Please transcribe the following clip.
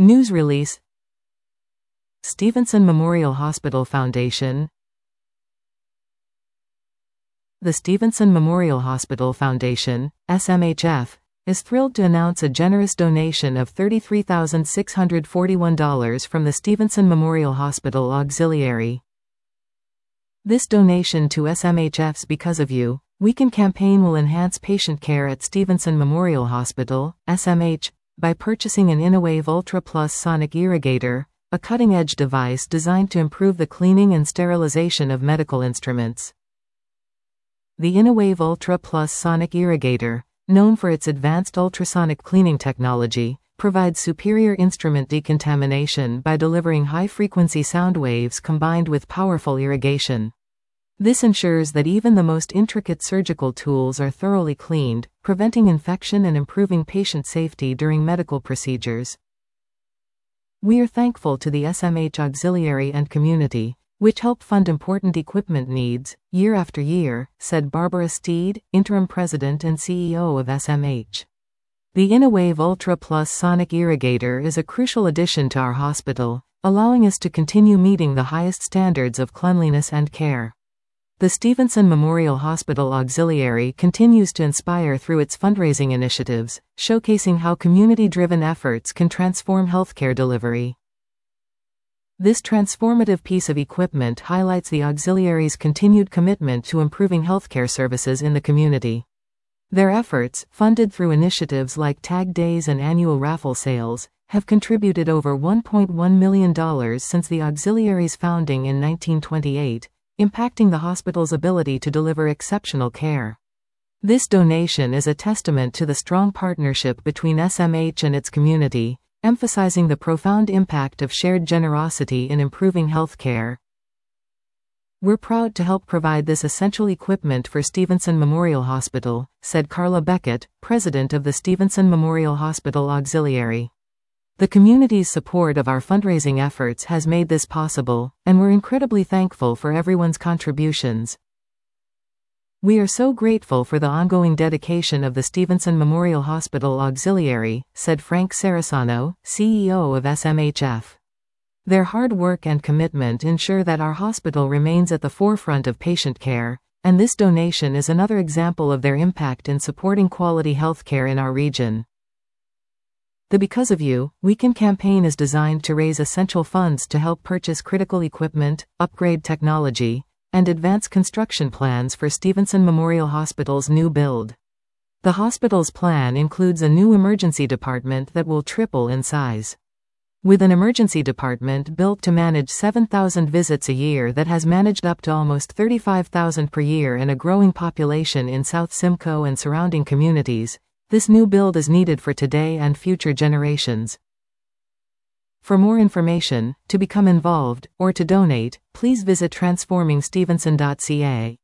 News release. Stevenson Memorial Hospital Foundation. The Stevenson Memorial Hospital Foundation, SMHF, is thrilled to announce a generous donation of $33,641 from the Stevenson Memorial Hospital Auxiliary. This donation to SMHF's Because of You, We Can campaign will enhance patient care at Stevenson Memorial Hospital, SMH, by purchasing an InnoWave Ultra Plus Sonic Irrigator, a cutting-edge device designed to improve the cleaning and sterilization of medical instruments. The InnoWave Ultra Plus Sonic Irrigator, known for its advanced ultrasonic cleaning technology, provides superior instrument decontamination by delivering high-frequency sound waves combined with powerful irrigation. This ensures that even the most intricate surgical tools are thoroughly cleaned, preventing infection and improving patient safety during medical procedures. We are thankful to the SMH Auxiliary and community, which help fund important equipment needs, year after year, said Barbara Steed, Interim President and CEO of SMH. The InnoWave Ultra Plus Sonic Irrigator is a crucial addition to our hospital, allowing us to continue meeting the highest standards of cleanliness and care. The Stevenson Memorial Hospital Auxiliary continues to inspire through its fundraising initiatives, showcasing how community-driven efforts can transform healthcare delivery. This transformative piece of equipment highlights the Auxiliary's continued commitment to improving healthcare services in the community. Their efforts, funded through initiatives like Tag Days and annual raffle sales, have contributed over $1.1 million since the Auxiliary's founding in 1928, impacting the hospital's ability to deliver exceptional care. This donation is a testament to the strong partnership between SMH and its community, emphasizing the profound impact of shared generosity in improving healthcare. We're proud to help provide this essential equipment for Stevenson Memorial Hospital, said Carla Beckett, president of the Stevenson Memorial Hospital Auxiliary. The community's support of our fundraising efforts has made this possible, and we're incredibly thankful for everyone's contributions. We are so grateful for the ongoing dedication of the Stevenson Memorial Hospital Auxiliary, said Frank Sarasano, CEO of SMHF. Their hard work and commitment ensure that our hospital remains at the forefront of patient care, and this donation is another example of their impact in supporting quality healthcare in our region. The Because of You, We Can campaign is designed to raise essential funds to help purchase critical equipment, upgrade technology, and advance construction plans for Stevenson Memorial Hospital's new build. The hospital's plan includes a new emergency department that will triple in size. With an emergency department built to manage 7,000 visits a year that has managed up to almost 35,000 per year and a growing population in South Simcoe and surrounding communities, this new build is needed for today and future generations. For more information, to become involved, or to donate, please visit transformingstevenson.ca.